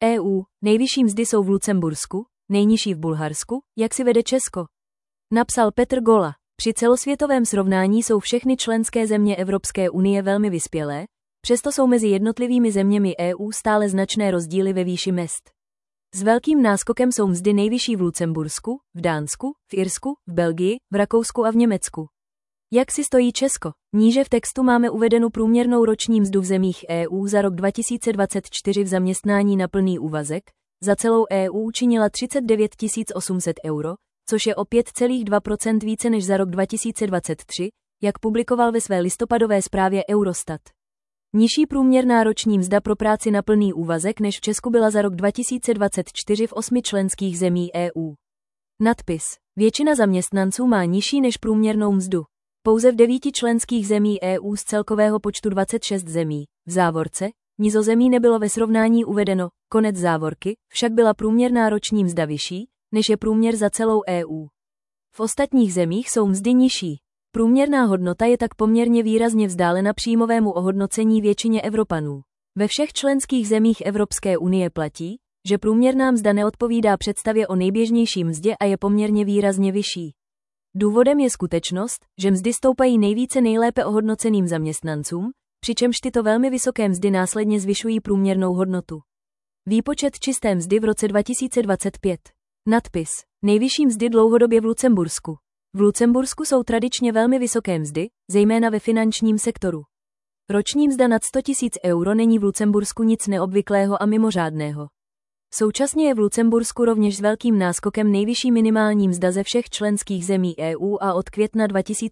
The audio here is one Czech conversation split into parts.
EU, nejvyšší mzdy jsou v Lucembursku, nejnižší v Bulharsku, jak si vede Česko? Napsal Petr Gola. Při celosvětovém srovnání jsou všechny členské země Evropské unie velmi vyspělé, přesto jsou mezi jednotlivými zeměmi EU stále značné rozdíly ve výši mezd. S velkým náskokem jsou mzdy nejvyšší v Lucembursku, v Dánsku, v Irsku, v Belgii, v Rakousku a v Německu. Jak si stojí Česko? Níže v textu máme uvedenu průměrnou roční mzdu v zemích EU za rok 2024 v zaměstnání na plný úvazek, za celou EU činila 39 800 euro, což je o 5,2% více než za rok 2023, jak publikoval ve své listopadové zprávě Eurostat. Nižší průměrná roční mzda pro práci na plný úvazek než v Česku byla za rok 2024 v 8 členských zemí EU. Nadpis. Většina zaměstnanců má nižší než průměrnou mzdu. Pouze v 9 členských zemí EU z celkového počtu 26 zemí, v závorce, Nizozemí nebylo ve srovnání uvedeno, konec závorky, však byla průměrná roční mzda vyšší, než je průměr za celou EU. V ostatních zemích jsou mzdy nižší. Průměrná hodnota je tak poměrně výrazně vzdálena příjmovému ohodnocení většině Evropanů. Ve všech členských zemích Evropské unie platí, že průměrná mzda neodpovídá představě o nejběžnější mzdě a je poměrně výrazně vyšší. Důvodem je skutečnost, že mzdy stoupají nejvíce nejlépe ohodnoceným zaměstnancům, přičemž tyto velmi vysoké mzdy následně zvyšují průměrnou hodnotu. Výpočet čisté mzdy v roce 2025. Nadpis. Nejvyšší mzdy dlouhodobě v Lucembursku. V Lucembursku jsou tradičně velmi vysoké mzdy, zejména ve finančním sektoru. Roční mzda nad 100 000 euro není v Lucembursku nic neobvyklého a mimořádného. Současně je v Lucembursku rovněž s velkým náskokem nejvyšší minimální mzda ze všech členských zemí EU a od května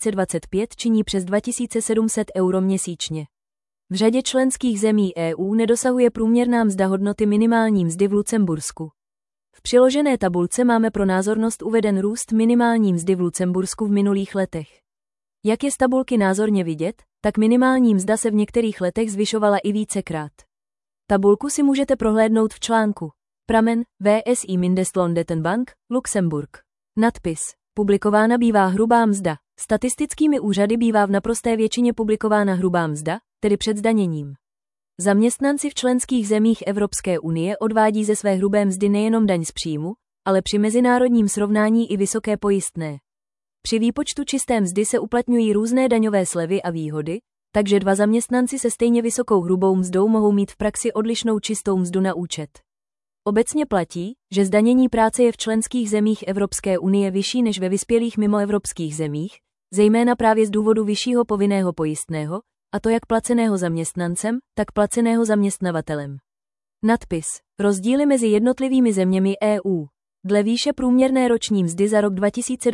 2025 činí přes 2700 euro měsíčně. V řadě členských zemí EU nedosahuje průměrná mzda hodnoty minimální mzdy v Lucembursku. V přiložené tabulce máme pro názornost uveden růst minimální mzdy v Lucembursku v minulých letech. Jak je z tabulky názorně vidět, tak minimální mzda se v některých letech zvyšovala i vícekrát. Tabulku si můžete prohlédnout v článku. Pramen, VSI Mindestlohndatenbank, Luxemburg. Nadpis. Publikována bývá hrubá mzda. Statistickými úřady bývá v naprosté většině publikována hrubá mzda, tedy před zdaněním. Zaměstnanci v členských zemích Evropské unie odvádí ze své hrubé mzdy nejenom daň z příjmu, ale při mezinárodním srovnání i vysoké pojistné. Při výpočtu čisté mzdy se uplatňují různé daňové slevy a výhody, takže dva zaměstnanci se stejně vysokou hrubou mzdou mohou mít v praxi odlišnou čistou mzdu na účet. Obecně platí, že zdanění práce je v členských zemích Evropské unie vyšší než ve vyspělých mimoevropských zemích, zejména právě z důvodu vyššího povinného pojistného, a to jak placeného zaměstnancem, tak placeného zaměstnavatelem. Nadpis. Rozdíly mezi jednotlivými zeměmi EU. Dle výše průměrné roční mzdy za rok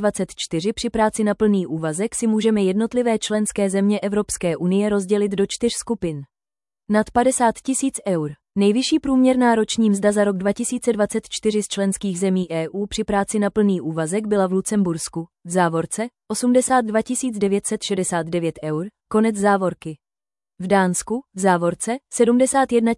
2024 při práci na plný úvazek si můžeme jednotlivé členské země Evropské unie rozdělit do 4 skupin. Nad 50 000 eur. Nejvyšší průměrná roční mzda za rok 2024 z členských zemí EU při práci na plný úvazek byla v Lucembursku, v závorce, 82 969 eur, konec závorky. V Dánsku, v závorce, 71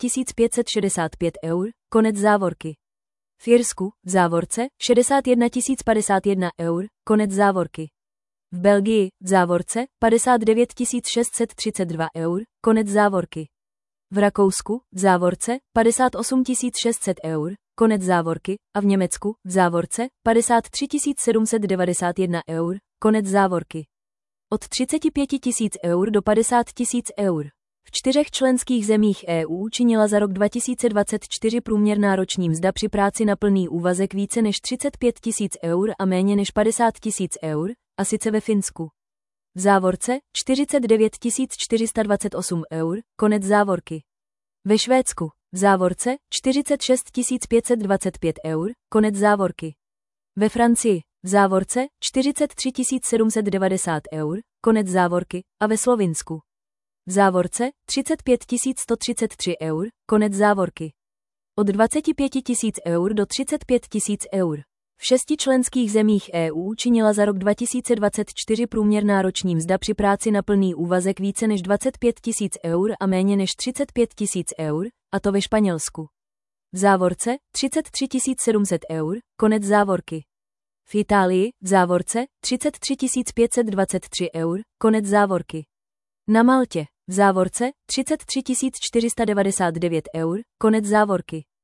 565 eur, konec závorky. V Irsku, v závorce, 61 051 eur, konec závorky. V Belgii, v závorce, 59 632 eur, konec závorky. V Rakousku, v závorce, 58 600 eur, konec závorky, a v Německu, v závorce, 53 791 eur, konec závorky. Od 35 000 eur do 50 000 eur. V 4 členských zemích EU činila za rok 2024 průměrná roční mzda při práci na plný úvazek více než 35 000 eur a méně než 50 000 eur, a sice ve Finsku. V závorce 49 428 eur, konec závorky. Ve Švédsku, v závorce 46 525 eur, konec závorky. Ve Francii, v závorce 43 790 eur, konec závorky, a ve Slovinsku. V závorce 35 133 eur, konec závorky. Od 25 000 eur do 35 000 eur. V 6 členských zemích EU činila za rok 2024 průměrná roční mzda při práci na plný úvazek více než 25 000 eur a méně než 35 000 eur, a to ve Španělsku. V závorce 33 700 eur, konec závorky. V Itálii, v závorce 33 523 eur, konec závorky. Na Maltě, v závorce 33 499 eur, konec závorky.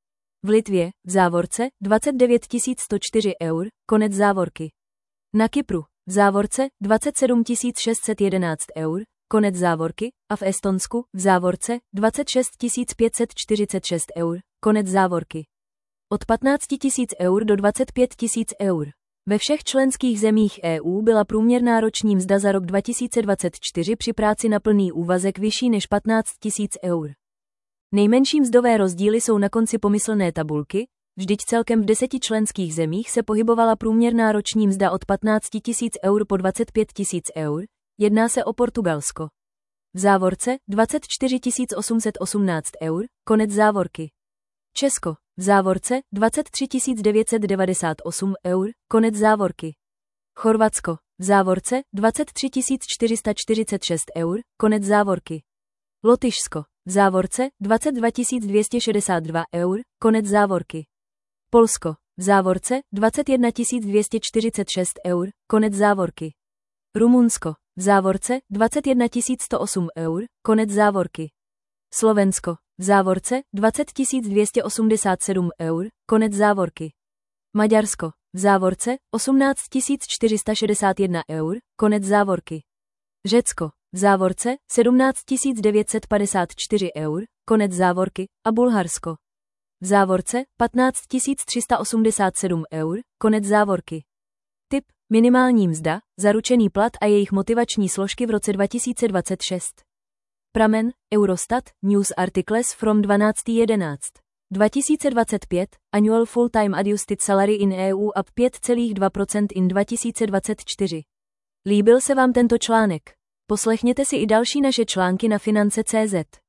V Litvě, v závorce, 29 104 eur, konec závorky. Na Kypru, v závorce, 27 611 eur, konec závorky, a v Estonsku, v závorce, 26 546 eur, konec závorky. Od 15 000 eur do 25 000 eur. Ve všech členských zemích EU byla průměrná roční mzda za rok 2024 při práci na plný úvazek vyšší než 15 000 eur. Nejmenší mzdové rozdíly jsou na konci pomyslné tabulky, vždyť celkem v 10 členských zemích se pohybovala průměrná roční mzda od 15 000 eur po 25 000 eur, jedná se o Portugalsko. V závorce 24 818 eur, konec závorky. Česko, v závorce 23 998 eur, konec závorky. Chorvatsko, v závorce 23 446 eur, konec závorky. Lotyšsko, v závorce 22 262 eur, konec závorky. Polsko, v závorce 21 246 eur, konec závorky. Rumunsko, v závorce 21 108 eur, konec závorky. Slovensko, v závorce 20 287 eur, konec závorky. Maďarsko, v závorce 18 461 eur, konec závorky. Řecko, v závorce 17 954 eur, konec závorky, a Bulharsko. V závorce 15 387 eur, konec závorky. Tip: minimální mzda, zaručený plat a jejich motivační složky v roce 2026. Pramen: Eurostat, News Articles from 12.11. 2025, Annual Full-Time Adjusted Salary in EU up 5,2% in 2024. Líbil se vám tento článek? Poslechněte si i další naše články na finance.cz.